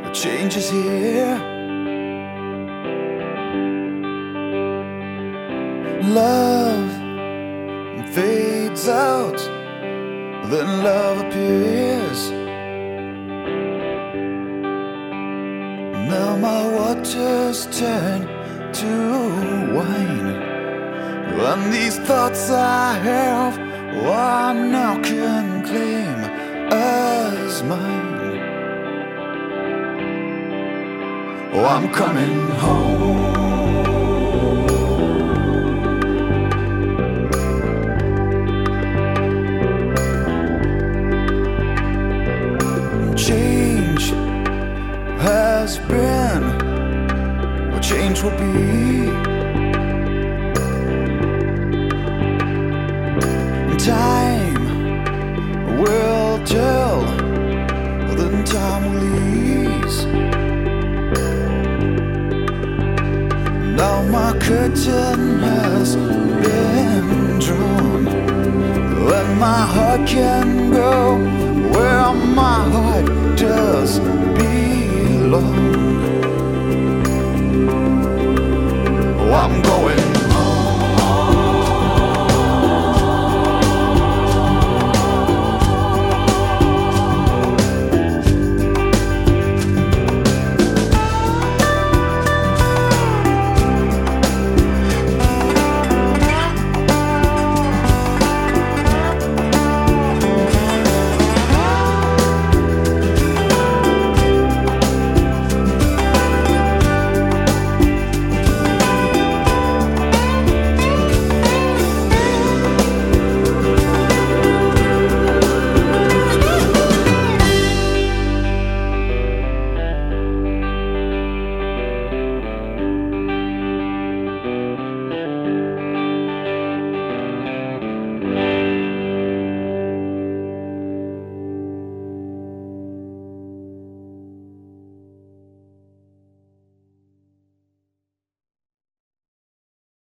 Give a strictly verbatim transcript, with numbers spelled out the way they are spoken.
Change is here. Love fades out, then love appears. Now my waters turn to wine, and these thoughts I have, oh, I now can claim as mine. Oh, I'm coming home. Change has been, what change will be. Time will tell, then time will ease. Now my curtain has been drawn, and my heart can go where my heart does belong.